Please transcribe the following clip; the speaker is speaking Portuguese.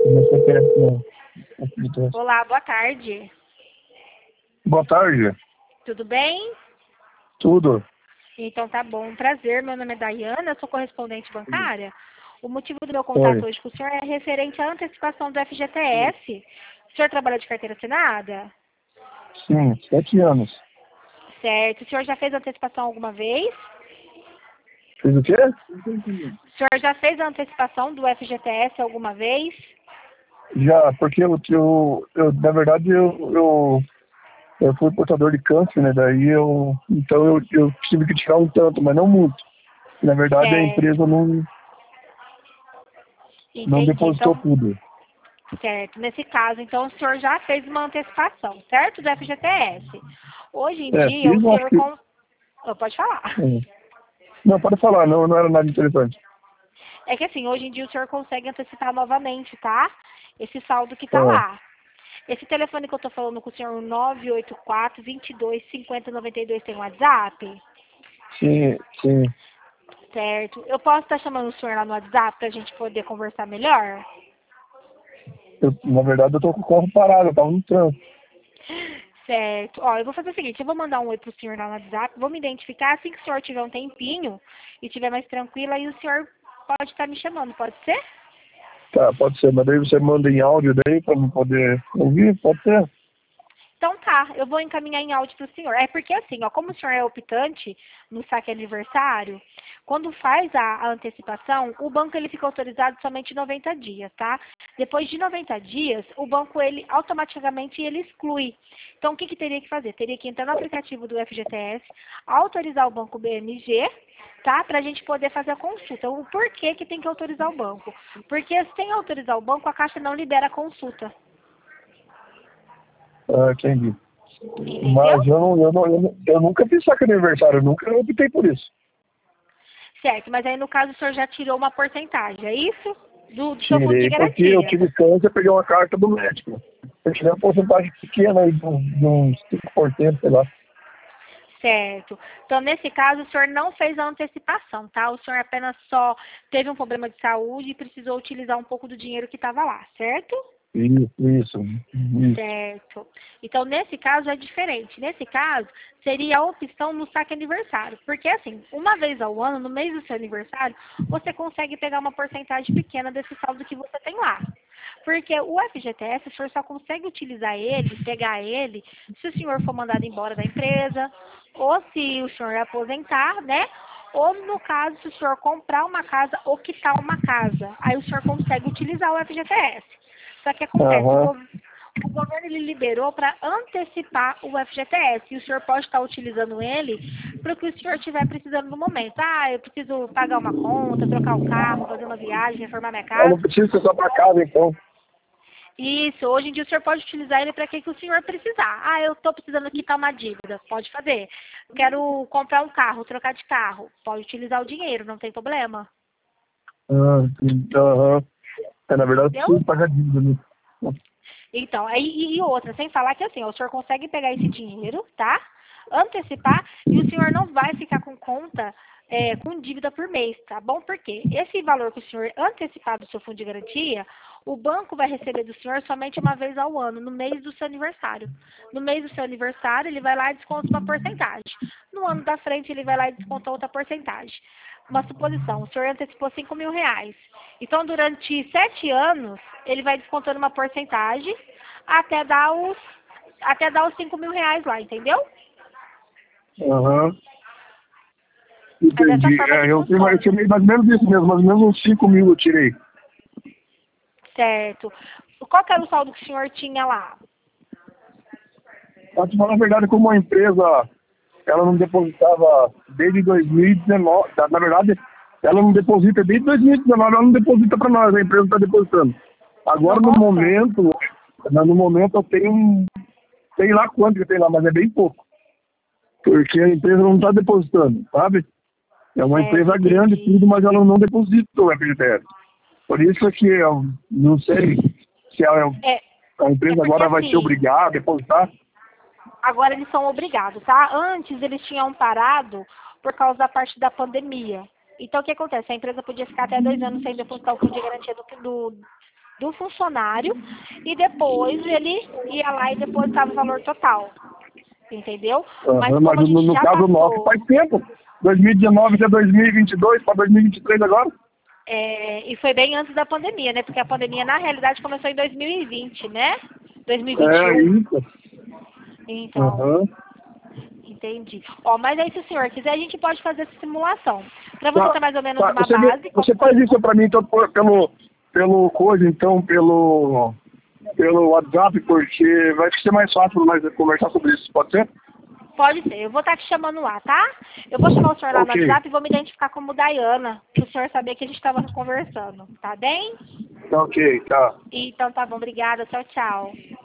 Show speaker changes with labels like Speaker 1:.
Speaker 1: meu CPF no FGTS.
Speaker 2: Olá, boa tarde.
Speaker 1: Boa tarde.
Speaker 2: Tudo bem?
Speaker 1: Tudo.
Speaker 2: Então tá bom, prazer. Meu nome é Daiana, eu sou correspondente bancária. O motivo do meu contato
Speaker 1: Oi.
Speaker 2: hoje com o senhor é referente à antecipação do FGTS. O senhor trabalha de carteira assinada?
Speaker 1: Sim, 7 anos.
Speaker 2: Certo. O senhor já fez antecipação alguma vez?
Speaker 1: Fez o quê?
Speaker 2: O senhor já fez a antecipação do FGTS alguma vez?
Speaker 1: Já, porque na verdade, eu fui portador de câncer, né? Então eu tive que tirar um tanto, mas não muito. Na verdade, a
Speaker 2: Certo.
Speaker 1: empresa não
Speaker 2: Entendi.
Speaker 1: depositou
Speaker 2: Então,
Speaker 1: tudo.
Speaker 2: certo. Nesse caso, então, o senhor já fez uma antecipação, certo? Do FGTS. Hoje em
Speaker 1: É,
Speaker 2: dia, o
Speaker 1: fiz, eu acho
Speaker 2: senhor...
Speaker 1: que...
Speaker 2: Pode falar.
Speaker 1: Não, pode falar, não era nada interessante.
Speaker 2: É que assim, hoje em dia o senhor consegue antecipar novamente, tá? Esse saldo que tá
Speaker 1: Ah,
Speaker 2: lá. Esse telefone que eu tô falando com o senhor, 984-22-50-92, tem um WhatsApp?
Speaker 1: sim, sim.
Speaker 2: Certo. Eu posso estar chamando o senhor lá no WhatsApp pra gente poder conversar melhor?
Speaker 1: Na verdade, eu tô com o carro parado, eu tava no trânsito.
Speaker 2: Certo. Ó, eu vou fazer o seguinte, eu vou mandar um oi pro senhor lá no WhatsApp, vou me identificar, assim que o senhor tiver um tempinho e tiver mais tranquilo, aí o senhor pode estar me chamando, pode ser?
Speaker 1: Tá, pode ser, mas daí você manda em áudio daí pra eu poder ouvir, pode ser?
Speaker 2: Então tá, eu vou encaminhar em áudio para o senhor. É porque assim, ó, como o senhor é optante no saque aniversário, quando faz a antecipação, o banco ele fica autorizado somente 90 dias, tá? Depois de 90 dias, o banco ele automaticamente ele exclui. Então o que teria que fazer? Teria que entrar no aplicativo do FGTS, autorizar o banco BMG, tá? Para a gente poder fazer a consulta. O porquê que tem que autorizar o banco? Porque sem autorizar o banco, a Caixa não libera a consulta.
Speaker 1: Ah, entendi.
Speaker 2: Entendeu?
Speaker 1: Mas eu nunca fiz saque aniversário, eu nunca optei por isso.
Speaker 2: Certo, mas aí no caso o senhor já tirou uma porcentagem, é isso? Do seu fundo de
Speaker 1: Tirei porque eu
Speaker 2: garantia.
Speaker 1: tive câncer, eu peguei uma carta do médico. Eu tirei uma porcentagem pequena aí, de uns 5%, sei lá.
Speaker 2: Certo. Então, nesse caso, o senhor não fez a antecipação, tá? O senhor apenas só teve um problema de saúde e precisou utilizar um pouco do dinheiro que estava lá, certo?
Speaker 1: Isso.
Speaker 2: Certo. Então, nesse caso é diferente. Nesse caso, seria a opção no saque aniversário. Porque, assim, uma vez ao ano, no mês do seu aniversário, você consegue pegar uma porcentagem pequena desse saldo que você tem lá. Porque o FGTS, o senhor só consegue utilizar ele, pegar ele, se o senhor for mandado embora da empresa, ou se o senhor aposentar, né? Ou, no caso, se o senhor comprar uma casa ou quitar uma casa. Aí o senhor consegue utilizar o FGTS. Só que acontece,
Speaker 1: Aham.
Speaker 2: o governo ele liberou para antecipar o FGTS e o senhor pode estar utilizando ele para o que o senhor estiver precisando no momento. Ah, eu preciso pagar uma conta, trocar o carro, fazer uma viagem, reformar minha
Speaker 1: Eu não
Speaker 2: casa.
Speaker 1: preciso ser só pra casa, então.
Speaker 2: Isso, hoje em dia o senhor pode utilizar ele para que o senhor precisar. Ah, eu estou precisando quitar uma dívida, pode fazer. Quero comprar um carro, trocar de carro, pode utilizar o dinheiro, não tem problema.
Speaker 1: Ah, aham. Na verdade, eu
Speaker 2: Entendeu?
Speaker 1: preciso pagar dívida, né?
Speaker 2: Então, aí, e outra, sem falar que assim, ó, o senhor consegue pegar esse dinheiro, tá? Antecipar e o senhor não vai ficar com conta com dívida por mês, tá bom? Porque esse valor que o senhor antecipar do seu fundo de garantia, o banco vai receber do senhor somente uma vez ao ano, no mês do seu aniversário. No mês do seu aniversário, ele vai lá e desconta uma porcentagem. No ano da frente, ele vai lá e desconta outra porcentagem. Uma suposição, o senhor antecipou 5.000 reais. Então, durante 7 anos, ele vai descontando uma porcentagem até dar os 5.000 reais lá, entendeu?
Speaker 1: Aham.
Speaker 2: É dessa
Speaker 1: Entendi.
Speaker 2: forma que
Speaker 1: Eu
Speaker 2: funciona.
Speaker 1: tirei mais ou menos isso mesmo, mais ou menos uns 5 mil eu tirei.
Speaker 2: Certo. Qual que era o saldo que o senhor tinha lá?
Speaker 1: Pra te falar a verdade, como a empresa, ela não depositava desde 2019, na verdade, ela não deposita desde 2019, ela não deposita para nós, a empresa está depositando. Agora,
Speaker 2: Nossa,
Speaker 1: no momento eu tenho sei lá quanto que tem lá, mas é bem pouco. Porque a empresa não está depositando, sabe? É uma
Speaker 2: certo,
Speaker 1: empresa grande e
Speaker 2: entendi.
Speaker 1: tudo, mas ela não deposita o FGTS. Por isso que eu não sei se
Speaker 2: É,
Speaker 1: a
Speaker 2: é
Speaker 1: empresa
Speaker 2: porque
Speaker 1: agora vai ser
Speaker 2: assim,
Speaker 1: obrigada a depositar.
Speaker 2: agora eles são obrigados, tá? Antes eles tinham parado por causa da parte da pandemia. Então, o que acontece? A empresa podia ficar até 2 anos sem depositar o fundo de garantia do funcionário e depois ele ia lá e depositava o valor total. Entendeu?
Speaker 1: Mas
Speaker 2: como a gente
Speaker 1: no
Speaker 2: já
Speaker 1: caso
Speaker 2: passou,
Speaker 1: nosso faz tempo. 2019 até 2022 para 2023 agora.
Speaker 2: E foi bem antes da pandemia, né? Porque a pandemia, na realidade, começou em 2020, né? 2021.
Speaker 1: É isso.
Speaker 2: Então, entendi. Mas aí, se o senhor quiser, a gente pode fazer essa simulação. Para você ter mais ou menos uma base.
Speaker 1: Você faz isso para mim então, pelo coisa, então, pelo WhatsApp, porque vai ser mais fácil nós conversar sobre isso, pode ser?
Speaker 2: Pode ser. Eu vou estar te chamando lá, tá? Eu vou chamar o senhor lá no
Speaker 1: Ok.
Speaker 2: WhatsApp e vou me identificar como Dayana, para o senhor saber que a gente estava conversando. Tá bem?
Speaker 1: Tá ok, tá.
Speaker 2: Então tá bom. Obrigada. Tchau, tchau.